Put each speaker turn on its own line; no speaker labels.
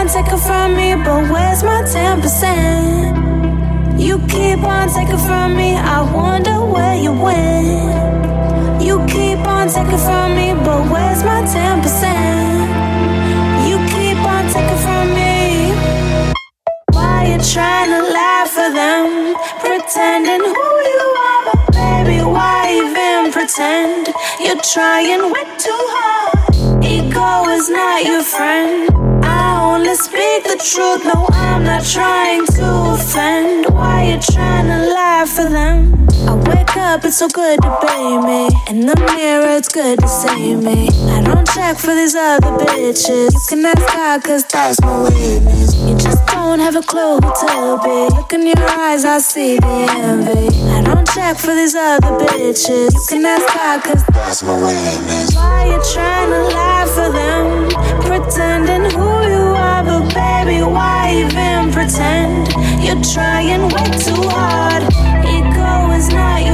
on taking from me, but where's my 10%? You keep on taking from me, I wonder where you went. You keep on taking from me, but where's my 10%? You keep on taking from me. Why you trying to lie for them? Pretending who you are, but baby, why even pretend? You're trying way too hard. Ego is not your friend. I only speak the truth, no, I'm not trying to offend. Why you trying to lie for them? I wake up, it's so good to be me. In the mirror, it's good to see me. I don't check for these other bitches. You can ask God, cause that's my witness. You just don't have a clue who to be. Look in your eyes, I see the envy. I don't check for these other bitches. You can ask God, cause that's my witness. Why you trying to lie for them? Pretending who you are, but baby, why even pretend? You're trying way too hard. Ego is not your